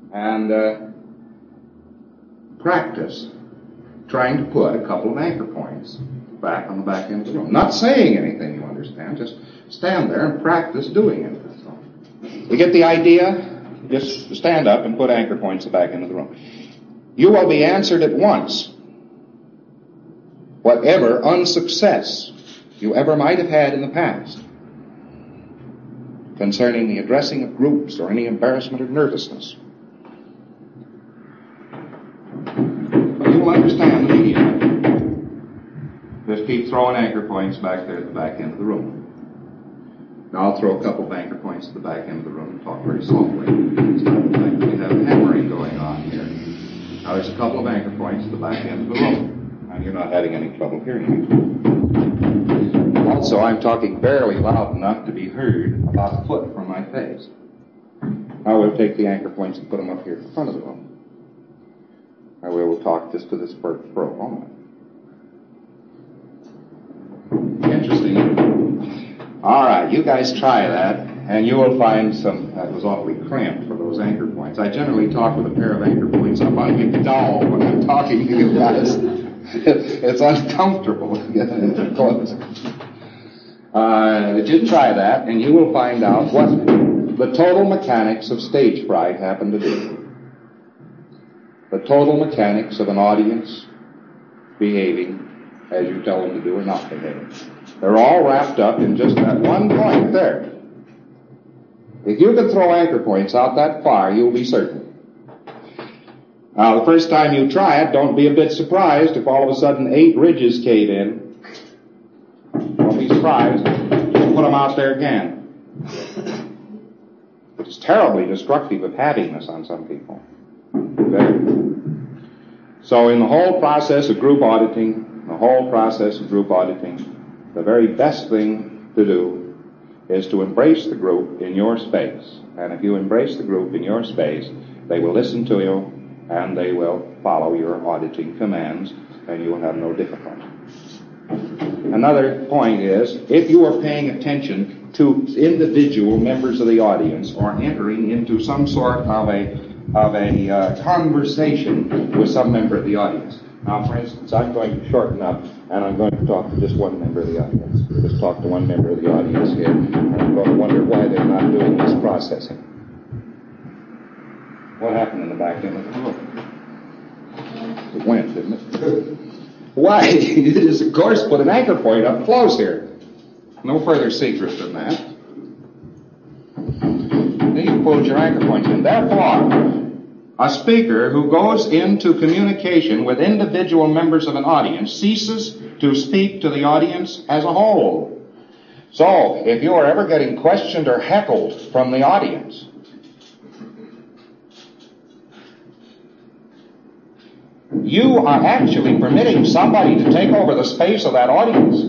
and practice trying to put a couple of anchor points back on the back end of the room. Not saying anything, you understand. Just stand there and practice doing it. That's all. You get the idea? Just stand up and put anchor points back into the room. You will be answered at once. Whatever unsuccess you ever might have had in the past concerning the addressing of groups or any embarrassment or nervousness, you will understand immediately. Just keep throwing anchor points back there at the back end of the room. Now I'll throw a couple of anchor points at the back end of the room and talk very softly. It's kind of like we have hammering going on here. Now there's a couple of anchor points at the back end of the room. And you're not having any trouble hearing me. Also, I'm talking barely loud enough to be heard about a foot from my face. Now we'll take the anchor points and put them up here at the front of the room. Now we will talk just to this for a moment. Interesting. All right, you guys try that, and you will find that was awfully cramped for those anchor points. I generally talk with a pair of anchor points up on McDowell when I'm talking to you guys. It's uncomfortable to get into close. Just try that, and you will find out what the total mechanics of stage fright happen to do. The total mechanics of an audience behaving as you tell them to do or not behaving. They're all wrapped up in just that one point there. If you can throw anchor points out that far, you'll be certain. Now, the first time you try it, don't be a bit surprised if all of a sudden 8 ridges cave in. Don't be surprised. Just put them out there again. It's terribly destructive of happiness on some people. Okay? So in the whole process of group auditing, the very best thing to do is to embrace the group in your space. And if you embrace the group in your space, they will listen to you, and they will follow your auditing commands, and you will have no difficulty. Another point is, if you are paying attention to individual members of the audience or entering into some sort of a conversation with some member of the audience. Now, for instance, I'm going to shorten up, and I'm going to talk to just one member of the audience. Just talk to one member of the audience here, and I'm going to wonder why they're not doing this processing. What happened in the back end of the room? It went, didn't it? Why? You just, of course, put an anchor point up close here. No further secret than that. Then you pulled your anchor points in. Therefore, a speaker who goes into communication with individual members of an audience ceases to speak to the audience as a whole. So, if you are ever getting questioned or heckled from the audience, you are actually permitting somebody to take over the space of that audience.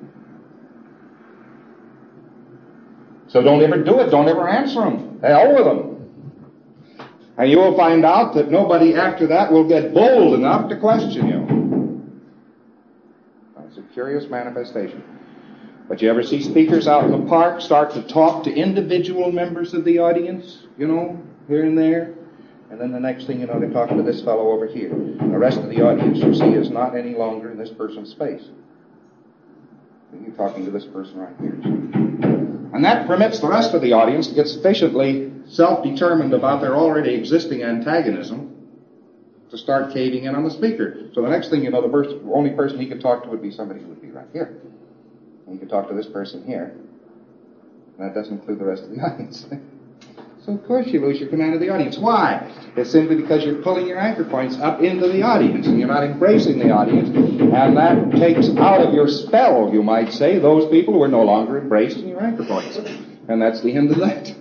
So don't ever do it. Don't ever answer them. The hell with them. And you will find out that nobody after that will get bold enough to question you. That's a curious manifestation. But you ever see speakers out in the park start to talk to individual members of the audience, here and there? And then the next thing you know, they're talking to this fellow over here. The rest of the audience, you see, is not any longer in this person's space. You're talking to this person right here. And that permits the rest of the audience to get sufficiently self-determined about their already existing antagonism to start caving in on the speaker. So the next thing you know, the only person he could talk to would be somebody who would be right here. And he could talk to this person here. And that doesn't include the rest of the audience. So of course you lose your command of the audience. Why? It's simply because you're pulling your anchor points up into the audience and you're not embracing the audience, and that takes out of your spell, you might say, those people who are no longer embracing your anchor points. And that's the end of that.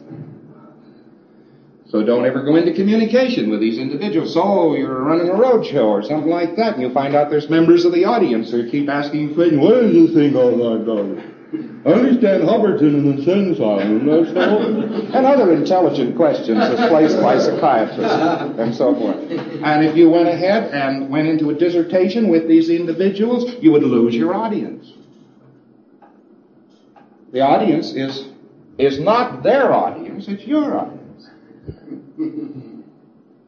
So don't ever go into communication with these individuals. So you're running a road show or something like that, and you find out there's members of the audience who keep asking you questions. What is this thing all about? I understand Hubbardton and the Sin Asylum, and other intelligent questions as placed by psychiatrists and so forth. And if you went ahead and went into a dissertation with these individuals, you would lose your audience. The audience is not their audience, it's your audience.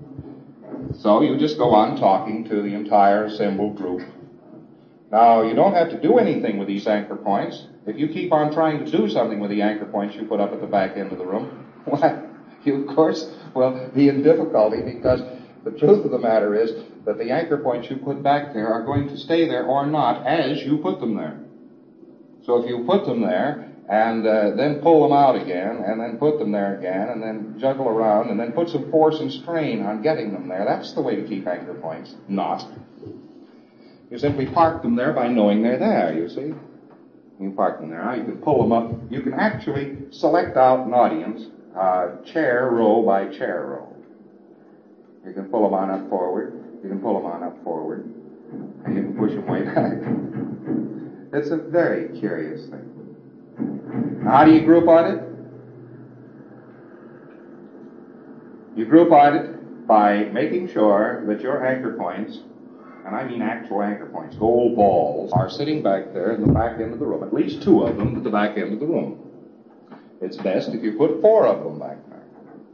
So you just go on talking to the entire assembled group. Now, you don't have to do anything with these anchor points. If you keep on trying to do something with the anchor points you put up at the back end of the room, why, you, of course, will be in difficulty, because the truth of the matter is that the anchor points you put back there are going to stay there or not as you put them there. So if you put them there and then pull them out again and then put them there again and then juggle around and then put some force and strain on getting them there, that's the way to keep anchor points. Not. You simply park them there by knowing they're there, you see. You park them there. Now you can pull them up. You can actually select out an audience, chair row by chair row. You can pull them on up forward. You can pull them on up forward. And you can push them way back. It's a very curious thing. How do you group on it? You group on it by making sure that your anchor points, and I mean actual anchor points, gold balls, are sitting back there in the back end of the room. At least 2 of them at the back end of the room. It's best if you put 4 of them back there.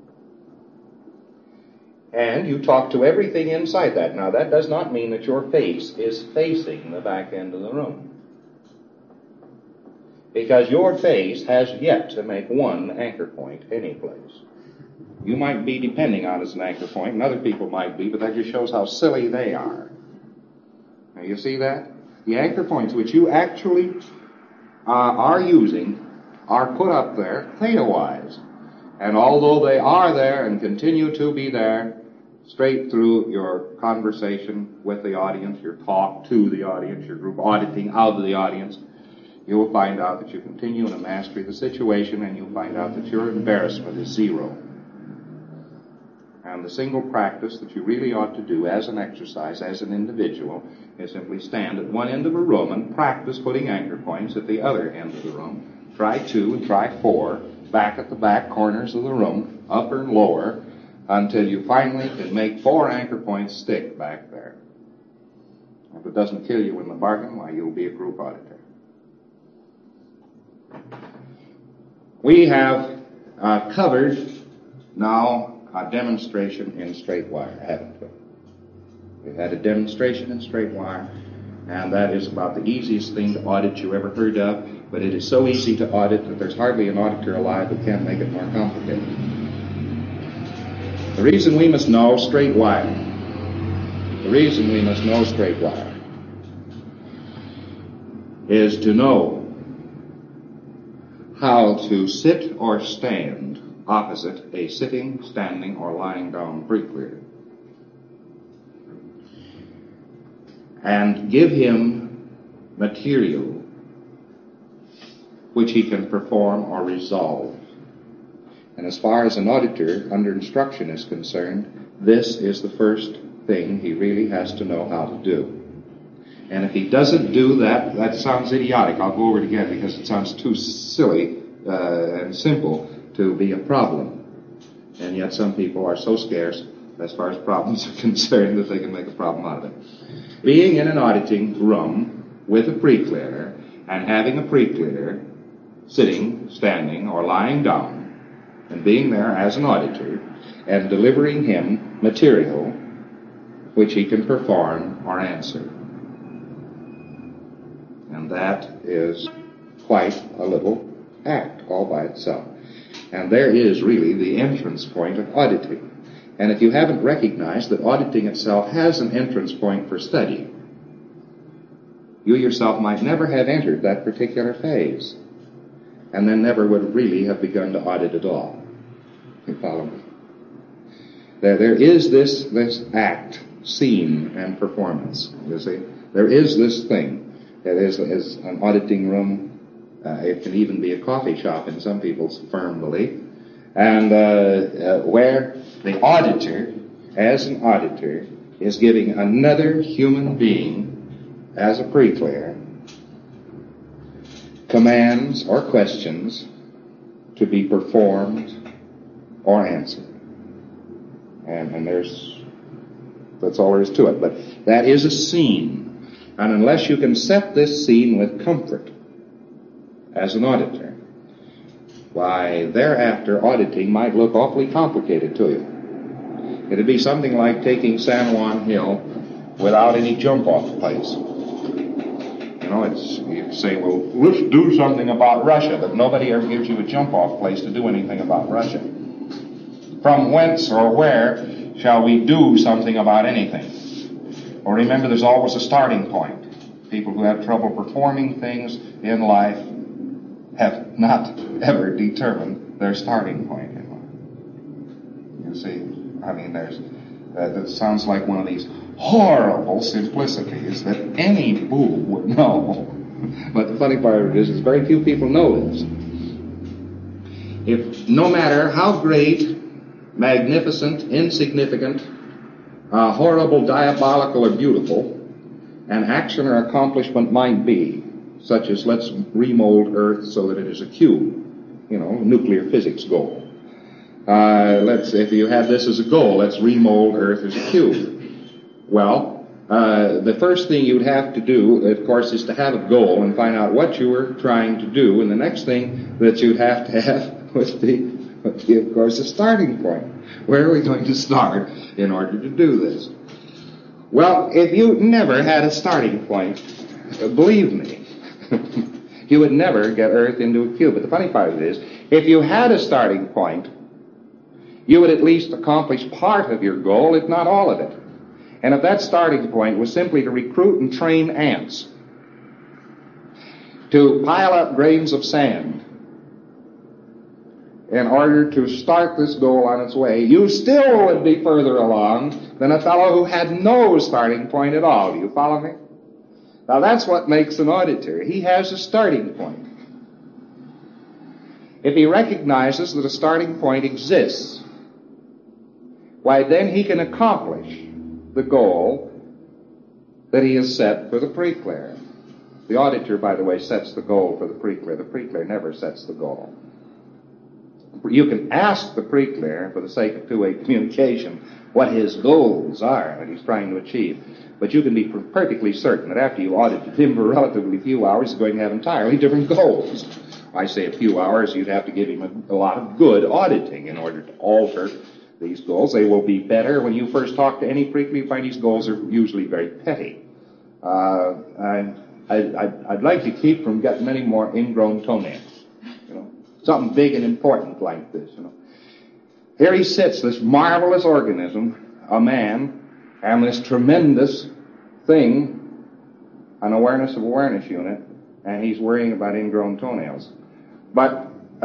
And you talk to everything inside that. Now, that does not mean that your face is facing the back end of the room. Because your face has yet to make one anchor point any place. You might be depending on it as an anchor point, and other people might be, but that just shows how silly they are. Now, you see that? The anchor points which you actually are using are put up there theta-wise. And although they are there and continue to be there, straight through your conversation with the audience, your talk to the audience, your group auditing of the audience, you will find out that you continue in a mastery of the situation, and you'll find out that your embarrassment is 0. And the single practice that you really ought to do as an exercise, as an individual, is simply stand at one end of a room and practice putting anchor points at the other end of the room. Try 2 and try 4, back at the back corners of the room, upper and lower, until you finally can make 4 anchor points stick back there. If it doesn't kill you in the bargain, why, you'll be a group auditor. We have covered now a demonstration in straight wire, haven't we? We've had a demonstration in straight wire, and that is about the easiest thing to audit you ever heard of, but it is so easy to audit that there's hardly an auditor alive who can't make it more complicated. The reason we must know straight wire, is to know how to sit or stand opposite a sitting, standing, or lying down pre-clear, and give him material which he can perform or resolve. And as far as an auditor under instruction is concerned, this is the first thing he really has to know how to do. And if he doesn't do that, that sounds idiotic. I'll go over it again because it sounds too silly and simple to be a problem. And yet some people are so scarce as far as problems are concerned that they can make a problem out of it. Being in an auditing room with a pre-clearer and having a pre-clearer sitting, standing, or lying down, and being there as an auditor and delivering him material which he can perform or answer. And that is quite a little act all by itself. And there is really the entrance point of auditing. And if you haven't recognized that auditing itself has an entrance point for study, you yourself might never have entered that particular phase, and then never would really have begun to audit at all. You follow me? There is this act, scene, and performance, you see. There is this thing. That is an auditing room. It can even be a coffee shop in some people's firm belief. And where the auditor, as an auditor, is giving another human being, as a pre-clear, commands or questions to be performed or answered. And that's all there is to it. But that is a scene. And unless you can set this scene with comfort as an auditor, why, thereafter auditing might look awfully complicated to you. It'd be something like taking San Juan Hill without any jump-off place. You know, you say, well, let's do something about Russia, but nobody ever gives you a jump-off place to do anything about Russia. From whence or where shall we do something about anything? Well, remember, there's always a starting point. People who have trouble performing things in life have not ever determined their starting point in life. You see, I mean, that sounds like one of these horrible simplicities that any fool would know. But the funny part of it is very few people know this. If no matter how great, magnificent, insignificant, horrible, diabolical, or beautiful an action or accomplishment might be, such as let's remold Earth so that it is a cube, you know, nuclear physics goal. If you had this as a goal, let's remold Earth as a cube. Well, the first thing you'd have to do, of course, is to have a goal and find out what you were trying to do. And the next thing that you'd have to have would be, of course, a starting point. Where are we going to start in order to do this? Well, if you never had a starting point, believe me, you would never get Earth into a cube. But the funny part of it is, if you had a starting point, you would at least accomplish part of your goal, if not all of it. And if that starting point was simply to recruit and train ants to pile up grains of sand in order to start this goal on its way, you still would be further along than a fellow who had no starting point at all. Do you follow me? Now that's what makes an auditor. He has a starting point. If he recognizes that a starting point exists, why then he can accomplish the goal that he has set for the pre-clear. The auditor, by the way, sets the goal for the pre-clear. The pre-clear never sets the goal. You can ask the pre-clear, for the sake of two-way communication, what his goals are that he's trying to achieve. But you can be perfectly certain that after you audited him for relatively few hours, he's going to have entirely different goals. I say a few hours, you'd have to give him a lot of good auditing in order to alter these goals. They will be better. When you first talk to any pre-clear, you find these goals are usually very petty. I'd like to keep from getting many more ingrown toenails. You know, something big and important like this. You know, here he sits, this marvelous organism, a man, and this tremendous thing, an awareness of awareness unit, and he's worrying about ingrown toenails. But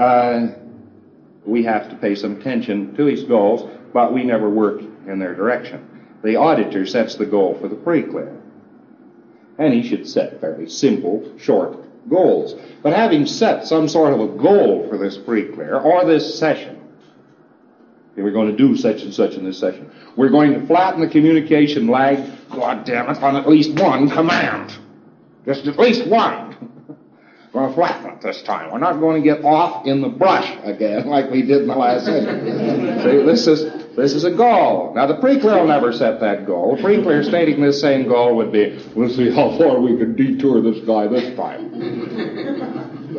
we have to pay some attention to his goals, but we never work in their direction. The auditor sets the goal for the pre-clear. And he should set fairly simple, short goals. But having set some sort of a goal for this pre-clear, or this session, we're going to do such and such in this session. We're going to flatten the communication lag, God damn it, on at least one command. Just at least one. We're going to flatten it this time. We're not going to get off in the brush again like we did in the last session. See, this is a goal. Now, the pre-clear will never set that goal. The pre-clear stating this same goal would be, let's see how far we can detour this guy this time. The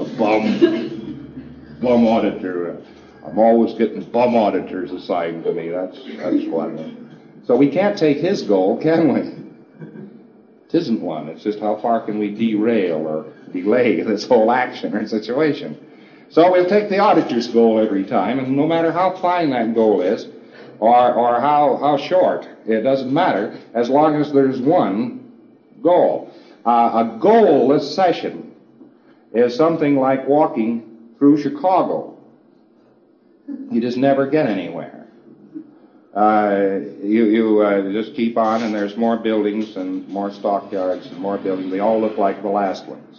bum auditor. I'm always getting bum auditors assigned to me. That's fun. So we can't take his goal, can we? It isn't one. It's just how far can we derail or delay this whole action or situation. So we'll take the auditor's goal every time, and no matter how fine that goal is, or how short, it doesn't matter, as long as there's one goal. A goalless session is something like walking through Chicago. You just never get anywhere. You just keep on, and there's more buildings and more stockyards and more buildings. They all look like the last ones.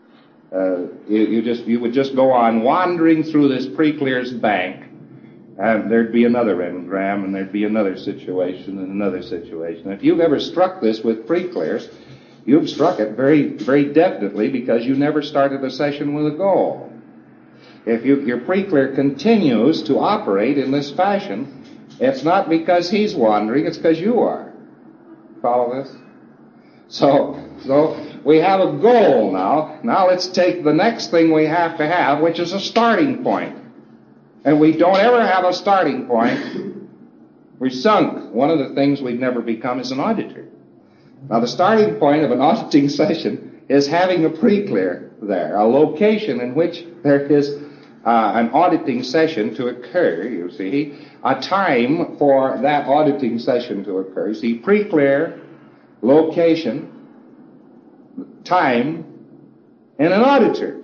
You would just go on wandering through this pre-clear's bank, and there'd be another engram, and there'd be another situation, and another situation. If you've ever struck this with pre-clears, you've struck it very, very definitely because you never started a session with a goal. If your pre-clear continues to operate in this fashion, it's not because he's wandering, it's because you are. Follow this? So we have a goal now. Now let's take the next thing we have to have, which is a starting point. And we don't ever have a starting point We're sunk. One of the things we've never become is an auditor. Now, the starting point of an auditing session is having a pre-clear there, a location in which there is an auditing session to occur, you see, a time for that auditing session to occur. See, pre-clear, location, time, and an auditor.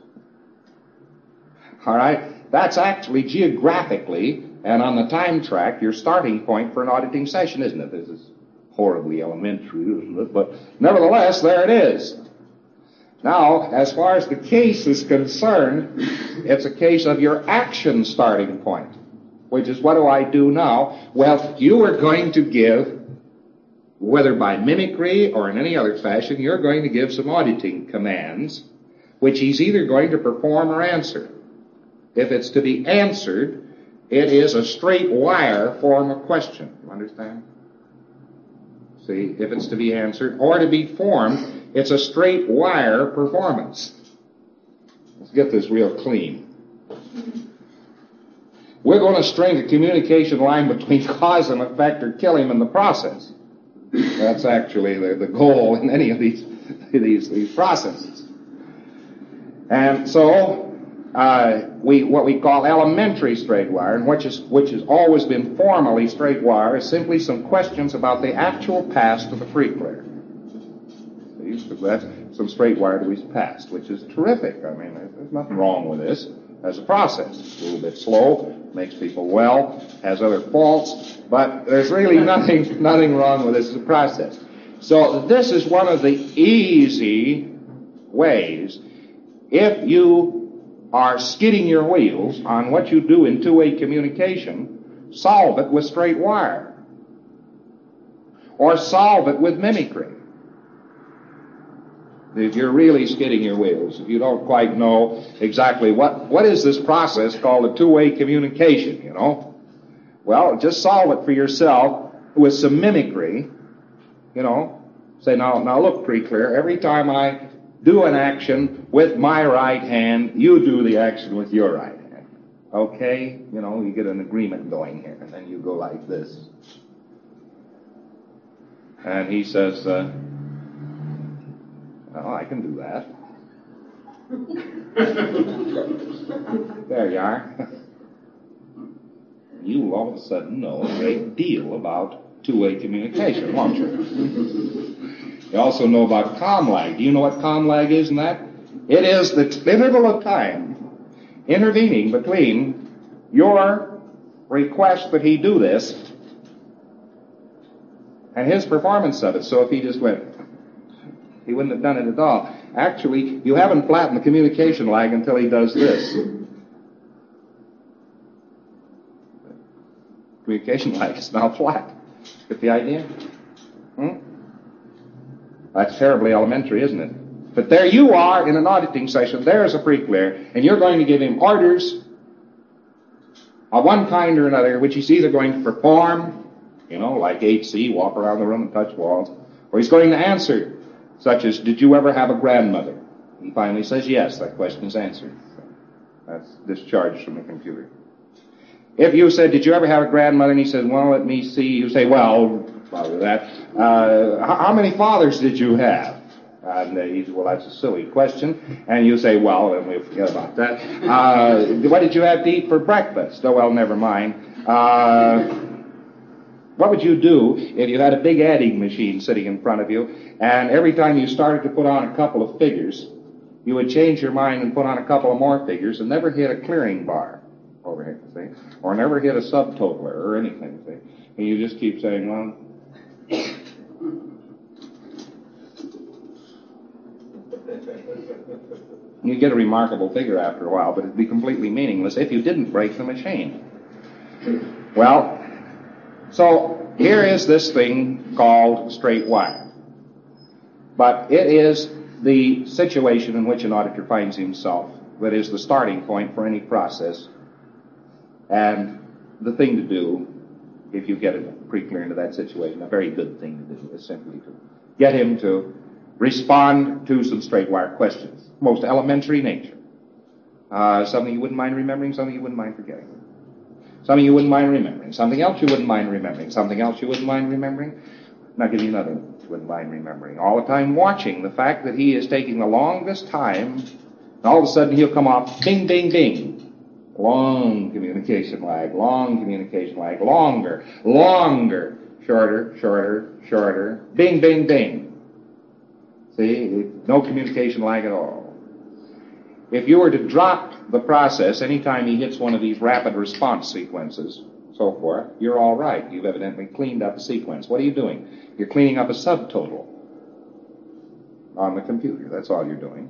All right? That's actually geographically and on the time track your starting point for an auditing session, isn't it? This is horribly elementary, isn't it? But nevertheless, there it is. Now, as far as the case is concerned, it's a case of your action starting point, which is, what do I do now? Well, you are going to give, whether by mimicry or in any other fashion, you're going to give some auditing commands, which he's either going to perform or answer. If it's to be answered, it is a straight wire form of question. You understand? See, if it's to be answered or to be formed, it's a straight wire performance. Let's get this real clean. We're going to string a communication line between cause and effect or kill him in the process. That's actually the goal in any of these processes. And so, what we call elementary straight wire, and which has always been formally straight wire, is simply some questions about the actual past of the pre-clear. That's some straight wire to his past, which is terrific. I mean, there's nothing wrong with this as a process. It's a little bit slow, makes people well, has other faults, but there's really nothing wrong with this as a process. So this is one of the easy ways. If you are skidding your wheels on what you do in two-way communication, solve it with straight wire. Or solve it with mimicry. If you're really skidding your wheels, if you don't quite know exactly what is this process called a two-way communication, you know, well, just solve it for yourself with some mimicry, you know. Say, now look, pre-clear, every time I do an action with my right hand, you do the action with your right hand. Okay? You know, you get an agreement going here, and then you go like this. And he says, oh, I can do that. There you are. You all of a sudden know a great deal about two-way communication, won't you? You also know about com lag. Do you know what com lag is in that? It is the interval of time intervening between your request that he do this and his performance of it. So if he just went, he wouldn't have done it at all. Actually, you haven't flattened the communication lag until he does this. Communication lag is now flat. Get the idea? That's terribly elementary, isn't it? But there you are in an auditing session. There's a pre-clear, and you're going to give him orders of one kind or another, which he's either going to perform, you know, like 8C, walk around the room and touch walls, or he's going to answer, such as, did you ever have a grandmother? He finally says yes. That question is answered. That's discharged from the computer. If you said, did you ever have a grandmother? And he says, well, let me see. You say, well, bother that. How many fathers did you have? And he says, well, that's a silly question. And you say, well, then we'll forget about that. What did you have to eat for breakfast? Oh, well, never mind. What would you do if you had a big adding machine sitting in front of you, and every time you started to put on a couple of figures, you would change your mind and put on a couple of more figures and never hit a clearing bar over here, see? Or never hit a subtotaler or anything, see? And you just keep saying, well, you get a remarkable figure after a while, but it'd be completely meaningless if you didn't break the machine. Well, so here is this thing called straight wire. But it is the situation in which an auditor finds himself that is the starting point for any process. And the thing to do, if you get it pre-clear into that situation, a very good thing to do is simply to get him to respond to some straight wire questions, most elementary nature. Something you wouldn't mind remembering, something you wouldn't mind forgetting. Something you wouldn't mind remembering. Something else you wouldn't mind remembering. Something else you wouldn't mind remembering. And I'll give you another one you wouldn't mind remembering. All the time watching the fact that he is taking the longest time, and all of a sudden he'll come off, bing, bing, bing. Long communication lag, long communication lag, longer, longer, shorter, shorter, shorter, bing, bing, bing. See, no communication lag at all. If you were to drop the process anytime he hits one of these rapid response sequences, so forth, you're all right. You've evidently cleaned up a sequence. What are you doing? You're cleaning up a subtotal on the computer. That's all you're doing.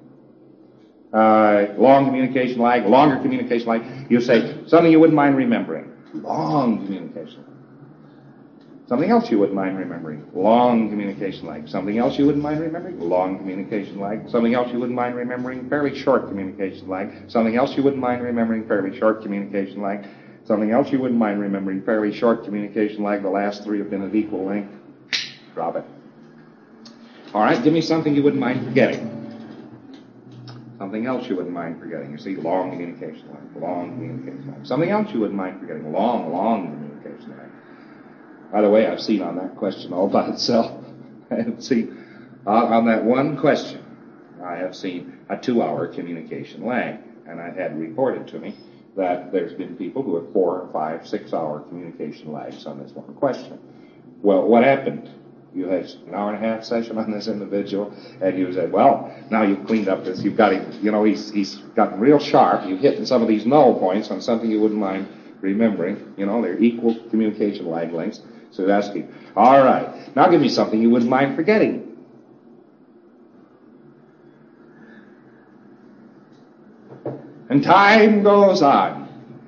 Long communication lag, longer communication lag. You say something you wouldn't mind remembering. Long communication lag. Something else you wouldn't mind remembering. Long communication lag. Something else you wouldn't mind remembering. Long communication lag. Something else you wouldn't mind remembering. Fairly short communication lag. Something else you wouldn't mind remembering. Fairly short communication lag. Something else you wouldn't mind remembering. Fairly short communication lag. The last three have been of equal length. Drop it. All right, give me something you wouldn't mind forgetting. Something else you wouldn't mind forgetting. You see, long communication lag. Long communication lag. Something else you wouldn't mind forgetting. Long communication lag. By the way, I've seen on that question all by itself. I have seen on that one question, I have seen a 2-hour communication lag. And I've had reported to me that there's been people who have 4, 5, 6-hour communication lags on this one question. Well, what happened? You had an hour-and-a-half session on this individual, and you said, well, now you've cleaned up this. You've got him, he's gotten real sharp. You've hit some of these null points on something you wouldn't mind remembering. They're equal communication lag lengths. So that's key. All right. Now give me something you wouldn't mind forgetting. And time goes on.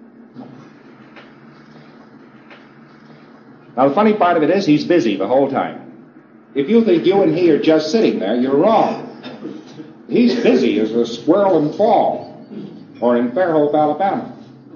Now the funny part of it is he's busy the whole time. If you think you and he are just sitting there, you're wrong. He's busy as a squirrel in fall, or in Fairhope, Alabama.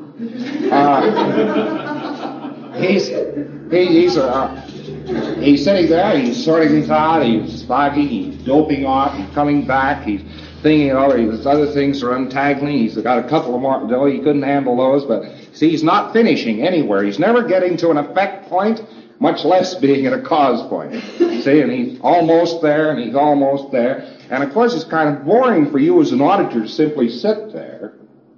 He's sitting there, he's sorting things out, he's fogging, he's doping off, he's coming back, he's thinking, these other things are untangling, he's got a couple of more, he couldn't handle those, but see, he's not finishing anywhere. He's never getting to an effect point, much less being at a cause point. See, and he's almost there, and he's almost there. And of course, it's kind of boring for you as an auditor to simply sit there.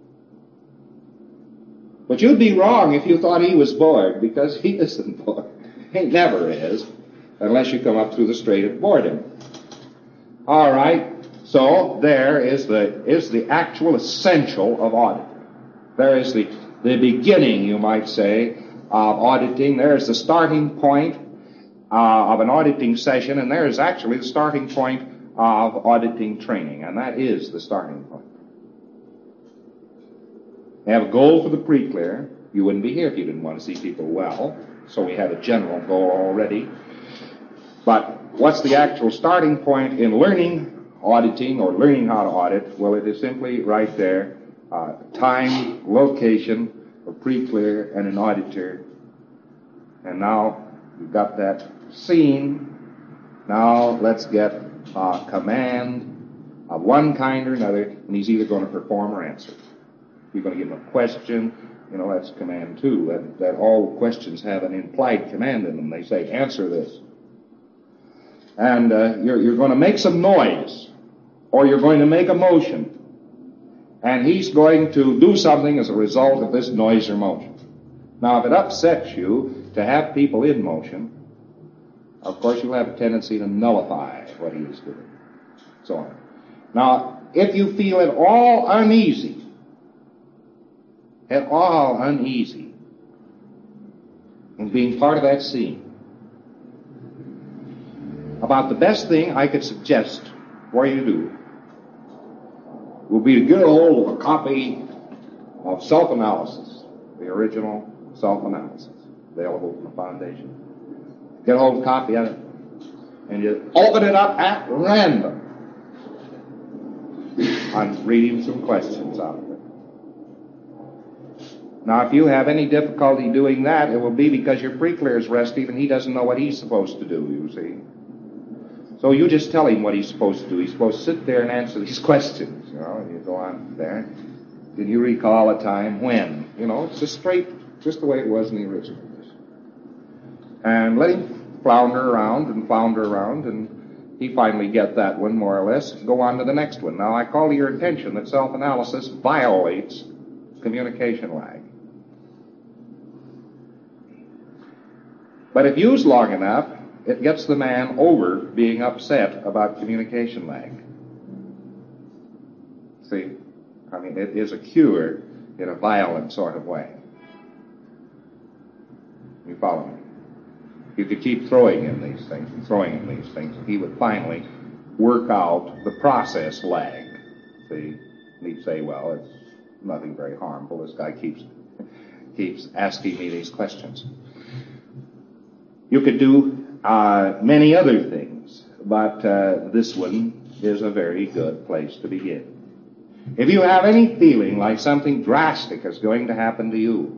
But you'd be wrong if you thought he was bored, because he isn't bored. He never is, unless you come up through the strait of boredom. All right, so there is the actual essential of auditing. There is the beginning, you might say, of auditing. There's the starting point of an auditing session, and there is actually the starting point of auditing training, and that is the starting point. We have a goal for the pre-clear. You wouldn't be here if you didn't want to see people well, so we have a general goal already. But what's the actual starting point in learning auditing or learning how to audit? Well, it is simply right there, time, location, a pre-clear, and an auditor. And now you've got that scene. Now let's get a command of one kind or another, and he's either going to perform or answer. You're going to give him a question, that's command 2. That all questions have an implied command in them. They say, answer this. And you're going to make some noise, or you're going to make a motion. And he's going to do something as a result of this noise or motion. Now, if it upsets you to have people in motion, of course you'll have a tendency to nullify what he is doing. So on. Now, if you feel at all uneasy, in being part of that scene, about the best thing I could suggest for you to do will be to get a hold of a copy of Self-Analysis, the original Self-Analysis, available from the Foundation. Get a hold of a copy of it, and you open it up at random. I'm reading some questions out of it. Now, if you have any difficulty doing that, it will be because your pre-clear is restive and he doesn't know what he's supposed to do, you see. So you just tell him what he's supposed to do. He's supposed to sit there and answer these questions, and you go on there. Can you recall a time when? It's a straight just the way it was in the original. And let him flounder around, and he finally get that one, more or less, and go on to the next one. Now, I call to your attention that self-analysis violates communication lag. But if used long enough, it gets the man over being upset about communication lag. See? I mean, it is a cure in a violent sort of way. You follow me? You could keep throwing in these things, and he would finally work out the process lag. See? And he'd say, well, it's nothing very harmful. This guy keeps asking me these questions. You could do many other things, but this one is a very good place to begin. If you have any feeling like something drastic is going to happen to you,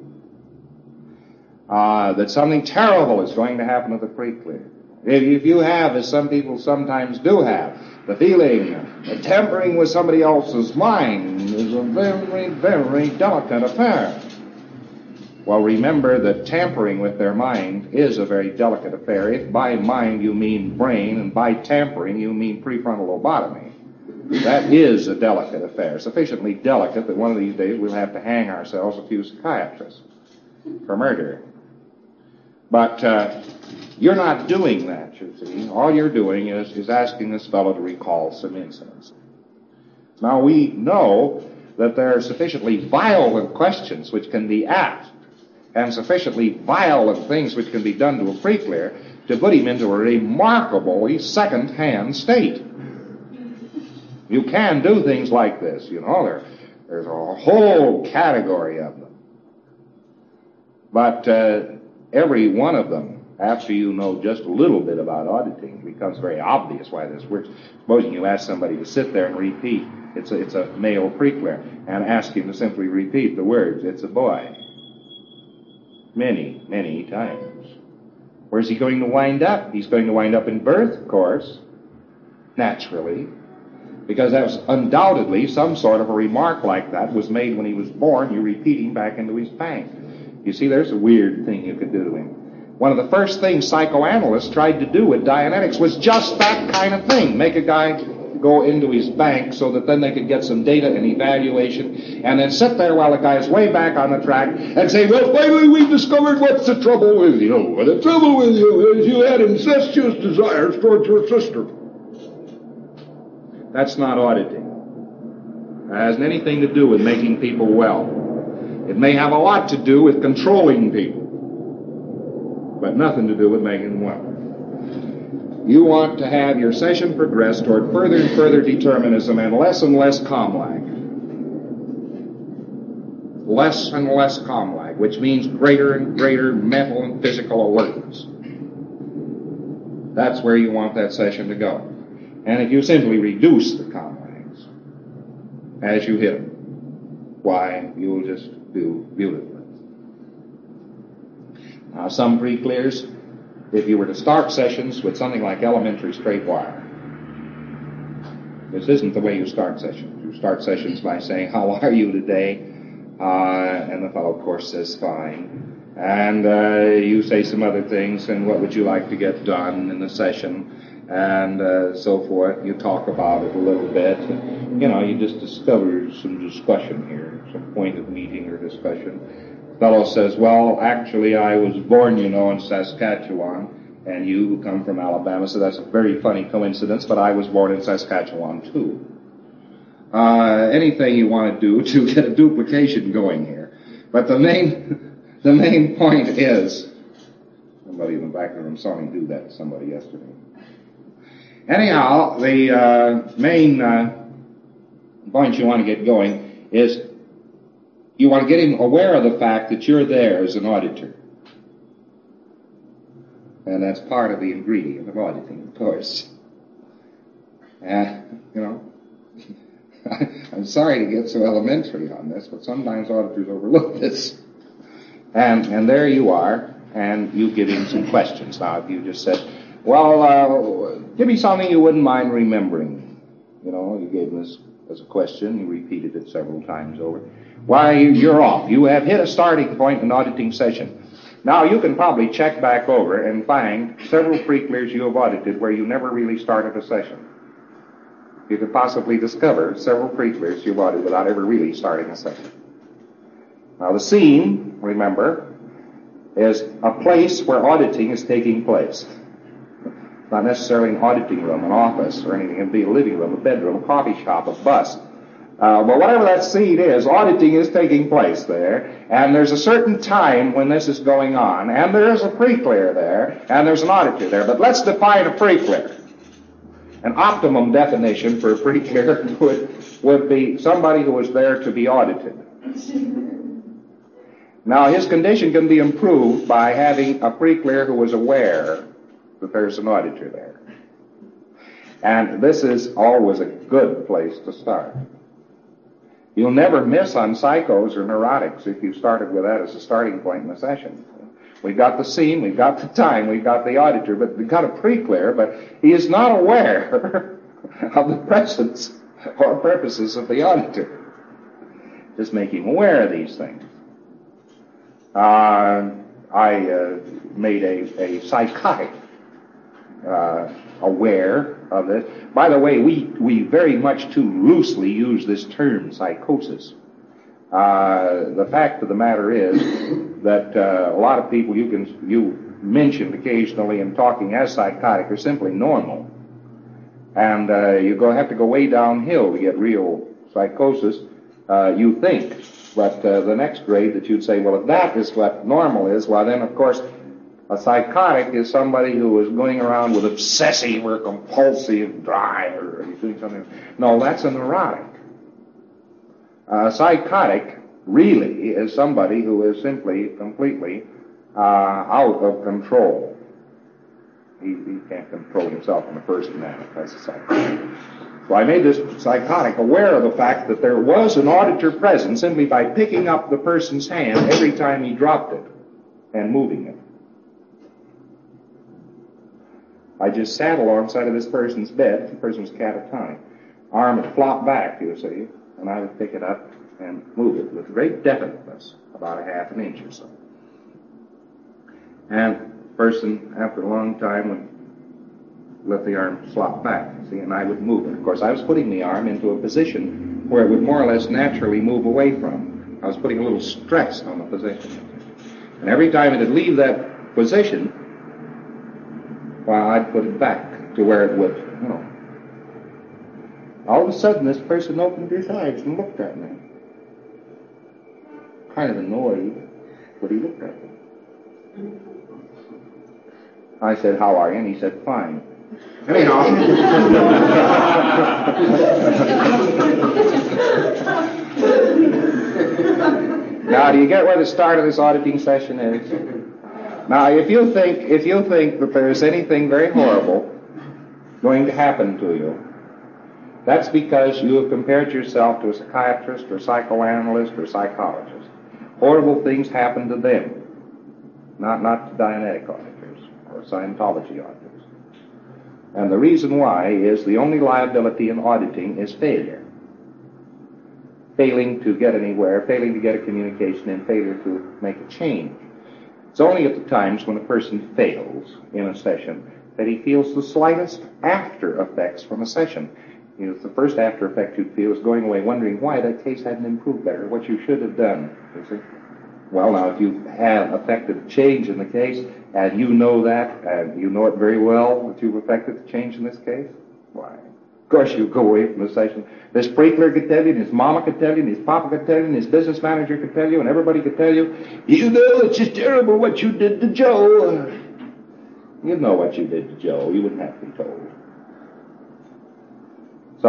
that something terrible is going to happen to the pre-clear, if you have, as some people sometimes do have, the feeling that tampering with somebody else's mind is a very, very delicate affair, well, remember that tampering with their mind is a very delicate affair. If by mind you mean brain, and by tampering you mean prefrontal lobotomy, that is a delicate affair, sufficiently delicate that one of these days we'll have to hang ourselves a few psychiatrists for murder. But you're not doing that, you see. All you're doing is asking this fellow to recall some incidents. Now, we know that there are sufficiently violent questions which can be asked, and sufficiently violent things which can be done to a pre-clear to put him into a remarkably second-hand state. You can do things like this, you know. There's a whole category of them. But every one of them, after you know just a little bit about auditing, it becomes very obvious why this works. Supposing you ask somebody to sit there and repeat, it's a male pre-clear, and ask him to simply repeat the words, it's a boy, many, many times. Where's he going to wind up? He's going to wind up in birth, of course, naturally, because that was undoubtedly some sort of a remark like that was made when he was born. You repeat him back into his bank. You see, there's a weird thing you could do to him. One of the first things psychoanalysts tried to do with Dianetics was just that kind of thing. Make a guy go into his bank so that then they could get some data and evaluation, and then sit there while the guy is way back on the track and say, well, finally we've discovered what's the trouble with you. Well, the trouble with you is you had incestuous desires towards your sister. That's not auditing. It hasn't anything to do with making people well. It may have a lot to do with controlling people, but nothing to do with making them well. You want to have your session progress toward further and further determinism and less calm lag. Less and less calm lag, which means greater and greater mental and physical alertness. That's where you want that session to go. And if you simply reduce the calm lags as you hit them, why, you'll just do beautifully. Now, some pre-clears, if you were to start sessions with something like elementary straight wire, this isn't the way you start sessions. You start sessions by saying, how are you today? And the fellow, of course, says, fine. And you say some other things, and what would you like to get done in the session? And so forth. You talk about it a little bit. You know, you just discover some discussion here, some point of meeting or discussion. Fellow says, well, actually, I was born, you know, in Saskatchewan, and you who come from Alabama, so that's a very funny coincidence, but I was born in Saskatchewan, too. Anything you want to do to get a duplication going here. But the main point is, somebody in the back of the room saw me do that to somebody yesterday. Anyhow, the main point you want to get going is you want to get him aware of the fact that you're there as an auditor. And that's part of the ingredient of auditing, of course. You know, I'm sorry to get so elementary on this, but sometimes auditors overlook this. And there you are, and you give him some questions. Now, if you just said, well, give me something you wouldn't mind remembering. You know, you gave him this as a question. He repeated it several times over. Why, you're off. You have hit a starting point in an auditing session. Now, you can probably check back over and find several pre-clears you have audited where you never really started a session. You could possibly discover several pre-clears you've audited without ever really starting a session. Now, the scene, remember, is a place where auditing is taking place. Not necessarily an auditing room, an office, or anything. It could be a living room, a bedroom, a coffee shop, a bus. But whatever that scene is, auditing is taking place there, and there's a certain time when this is going on, and there is a pre-clear there, and there's an auditor there. But let's define a pre-clear. An optimum definition for a pre-clear would be somebody who is there to be audited. Now, his condition can be improved by having a pre-clear who is aware that there's an auditor there. And this is always a good place to start. You'll never miss on psychos or neurotics if you started with that as a starting point in the session. We've got the scene, we've got the time, we've got the auditor, but we've got a pre-clear, but he is not aware of the presence or purposes of the auditor. Just make him aware of these things. I made a psychotic aware of this. By the way, we very much too loosely use this term psychosis. The fact of the matter is that a lot of people you mentioned occasionally in talking as psychotic are simply normal, and you have to go way downhill to get real psychosis. You think, but the next grade that you'd say, well, if that is what normal is, well then of course a psychotic is somebody who is going around with obsessive or compulsive drive or doing something. No, that's a neurotic. Psychotic really is somebody who is simply completely out of control. He can't control himself in the first manner. That's a psychotic. So I made this psychotic aware of the fact that there was an auditor present simply by picking up the person's hand every time he dropped it and moving it. I just sat alongside of this person's bed. The person was catatonic. Arm would flop back, you see, and I would pick it up and move it with great definiteness, about a half an inch or so. And the person, after a long time, would let the arm flop back, see, and I would move it. Of course, I was putting the arm into a position where it would more or less naturally move away from. I was putting a little stress on the position. And every time it would leave that position, well, I'd put it back to where it would, All of a sudden, this person opened his eyes and looked at me. Kind of annoyed, but he looked at me. I said, how are you? And he said, fine. Anyhow. Now, do you get where the start of this auditing session is? Now, if you think that there's anything very horrible going to happen to you, that's because you have compared yourself to a psychiatrist or psychoanalyst or psychologist. Horrible things happen to them, not to Dianetic auditors or Scientology auditors. And the reason why is the only liability in auditing is failure. Failing to get anywhere, failing to get a communication, and failure to make a change. It's only at the times when a person fails in a session that he feels the slightest after effects from a session. The first after effect you'd feel is going away wondering why that case hadn't improved better, what you should have done, you see. Well, now, if you have affected a change in the case, and you know that, and you know it very well that you've affected the change in this case, why, of course you go away from the session. This pre-clear could tell you, and his mama could tell you, and his papa could tell you, and his business manager could tell you, and everybody could tell you, it's just terrible what you did to Joe. You know what you did to Joe. You wouldn't have to be told. So,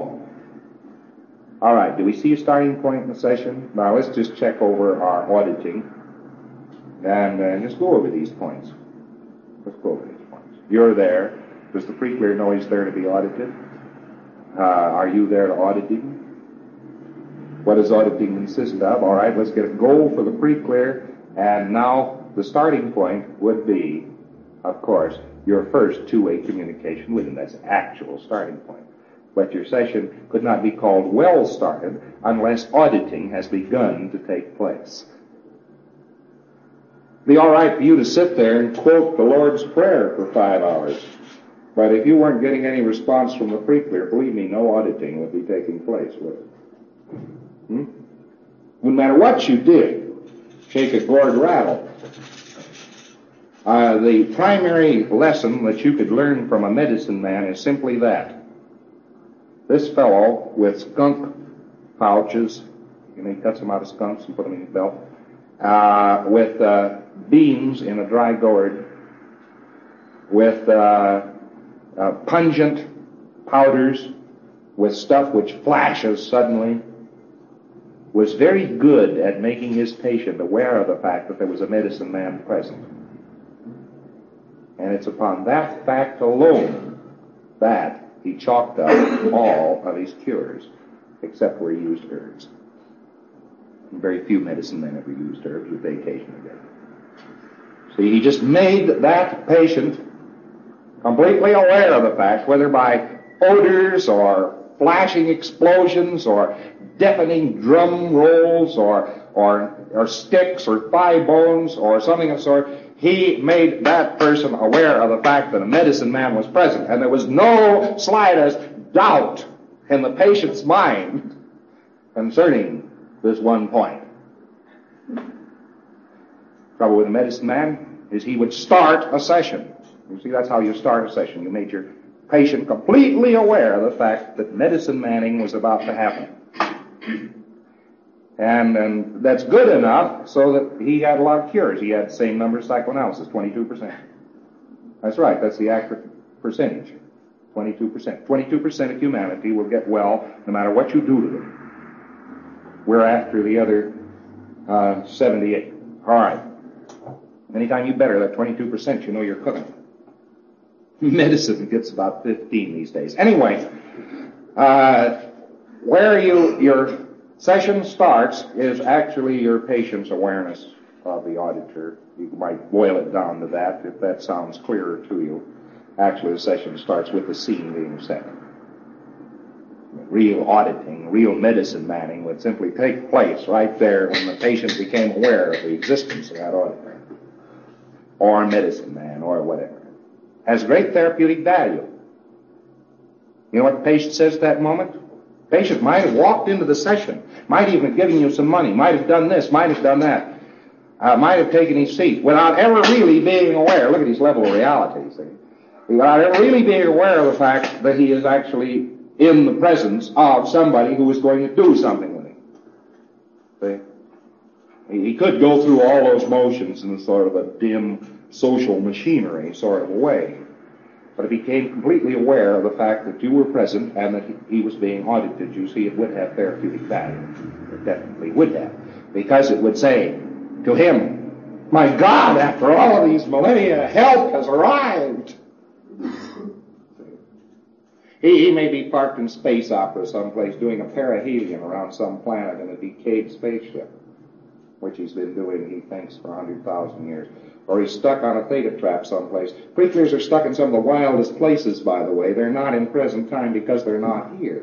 all right, do we see a starting point in the session? Now, let's just check over our auditing and just go over these points. Let's go over these points. You're there. Does the pre-clear know he's there to be audited? Are you there to audit him? What does auditing consist of? All right, let's get a goal for the pre-clear, and now the starting point would be, of course, your first two-way communication with him. That's the actual starting point. But your session could not be called well started unless auditing has begun to take place. It'd be all right for you to sit there and quote the Lord's Prayer for 5 hours. But if you weren't getting any response from the preacher, believe me, no auditing would be taking place, would it? No matter what you did, shake a gourd rattle. The primary lesson that you could learn from a medicine man is simply that. This fellow with skunk pouches, he cuts them out of skunks and put them in his belt, with beans in a dry gourd, with pungent powders, with stuff which flashes suddenly, was very good at making his patient aware of the fact that there was a medicine man present. And it's upon that fact alone that he chalked up all of his cures, except where he used herbs. Very few medicine men ever used herbs, but they occasionally did. See, he just made that patient completely aware of the fact, whether by odors or flashing explosions or deafening drum rolls or sticks or thigh bones or something of the sort, he made that person aware of the fact that a medicine man was present, and there was no slightest doubt in the patient's mind concerning this one point. Trouble with a medicine man is he would start a session. You see, that's how you start a session. You made your patient completely aware of the fact that medicine manning was about to happen. And that's good enough so that he had a lot of cures. He had the same number of psychoanalysis, 22%. That's right, that's the accurate percentage, 22%. 22% of humanity will get well no matter what you do to them. We're after the other 78. All right. Anytime you better that 22%, you know you're cooking. Medicine gets about 15 these days. Anyway, where your session starts is actually your patient's awareness of the auditor. You might boil it down to that if that sounds clearer to you. Actually, the session starts with the scene being set. Real auditing, real medicine manning would simply take place right there when the patient became aware of the existence of that auditor, or medicine man, or whatever. Has great therapeutic value. You know what the patient says at that moment? The patient might have walked into the session, might even have given you some money, might have done this, might have done that, might have taken his seat without ever really being aware. Look at his level of reality, see? Without ever really being aware of the fact that he is actually in the presence of somebody who is going to do something with him. See? He could go through all those motions in a sort of a dim social machinery sort of a way. But if he became completely aware of the fact that you were present and that he was being audited, you see, it would have therapeutic value. It definitely would have. Because it would say to him, my God, after all of these millennia, help has arrived. He may be parked in space opera someplace doing a perihelion around some planet in a decayed spaceship, which he's been doing, he thinks, for 100,000 years. Or he's stuck on a theta trap someplace. Preachers are stuck in some of the wildest places, by the way. They're not in present time because they're not here.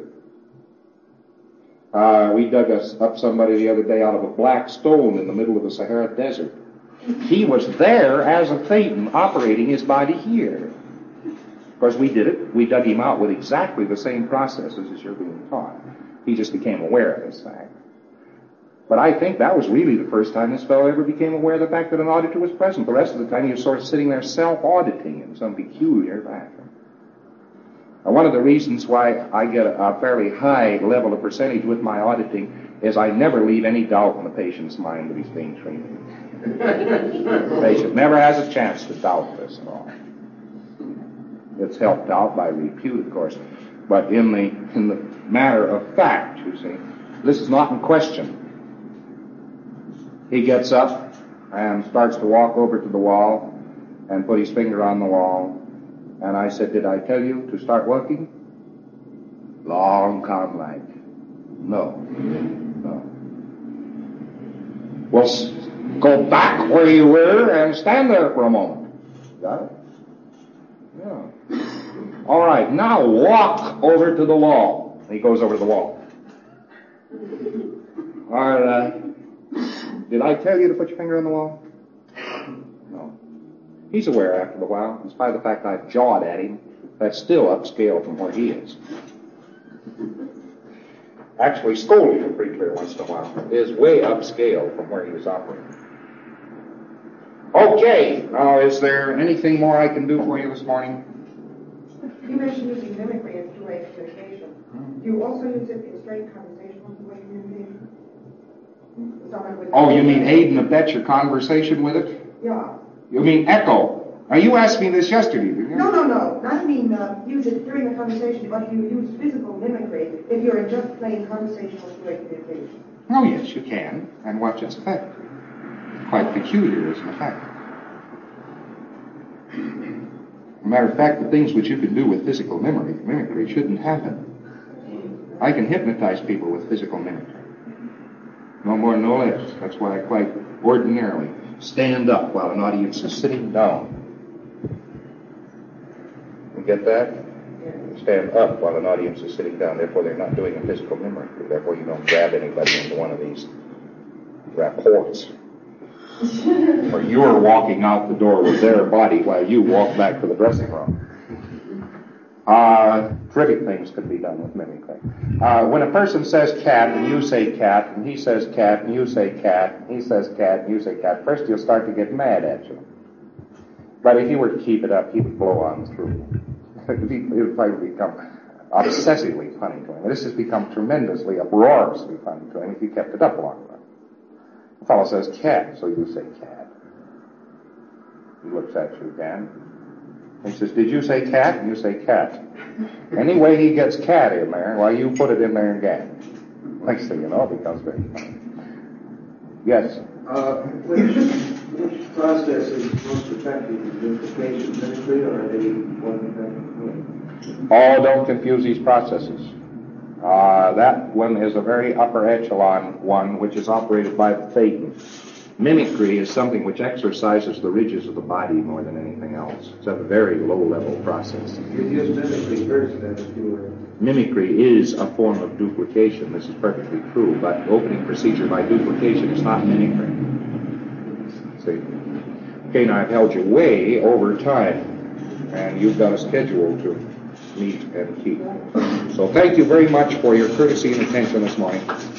We dug up somebody the other day out of a black stone in the middle of the Sahara Desert. He was there as a Thetan operating his body here. Of course, we did it. We dug him out with exactly the same processes as you're being taught. He just became aware of this fact. But I think that was really the first time this fellow ever became aware of the fact that an auditor was present. The rest of the time he was sort of sitting there self-auditing in some peculiar fashion. Now, one of the reasons why I get a fairly high level of percentage with my auditing is I never leave any doubt in the patient's mind that he's being treated. The patient never has a chance to doubt this at all. It's helped out by repute, of course. But in the matter of fact, you see, this is not in question. He gets up and starts to walk over to the wall and put his finger on the wall. And I said, did I tell you to start working? Long, calm light. No. Well, go back where you were and stand there for a moment. Got it? Yeah. All right, now walk over to the wall. He goes over to the wall. All right. Did I tell you to put your finger on the wall? No. He's aware after a while, in spite of the fact I've jawed at him, that's still upscale from where he is. Actually, scolding him pretty clear once in a while is way upscale from where he was operating. Okay, now is there anything more I can do for you this morning? You mentioned using mimicry as two-way communication. Do you also use it in straight conversational two-way communication? Oh, you mean aid and abet your conversation with it? Yeah. You mean echo? Now, you asked me this yesterday, didn't you? No. Not mean use it during the conversation, but you use physical mimicry if you're in just plain conversational two-way communication. Oh, yes, you can. And watch its effect. Quite peculiar as an effect. As a matter of fact, the things which you can do with physical mimicry shouldn't happen. I can hypnotize people with physical mimicry. No more, no less. That's why I quite ordinarily stand up while an audience is sitting down. You get that? Stand up while an audience is sitting down. Therefore, they're not doing a physical mimicry. Therefore, you don't grab anybody into one of these rapports. Or you're walking out the door with their body while you walk back to the dressing room. Terrific things can be done with mimicry. When a person says cat and you say cat, and he says cat and you say cat, and he says cat and you say cat, first you'll start to get mad at you. But if you were to keep it up, he would blow on through. It would probably become obsessively funny to him. This has become tremendously, uproariously funny to him if you kept it up long enough. The fellow says cat, so you say cat. He looks at you again. He says, did you say cat? And you say cat. Anyway, he gets cat in there, while you put it in there again. Next thing you know, it becomes very funny. Yes? Which process is most effective? Duplication, mimicry, or are they one thing? Oh, don't confuse these processes. That one is a very upper echelon one, which is operated by the Thetan. Mimicry is something which exercises the ridges of the body more than anything else. It's a very low-level process. You use mimicry first, then, if you were... Mimicry is a form of duplication. This is perfectly true, but opening procedure by duplication is not mimicry. See? Okay, now I've held you way over time, and you've got a schedule to meet and keep. So thank you very much for your courtesy and attention this morning.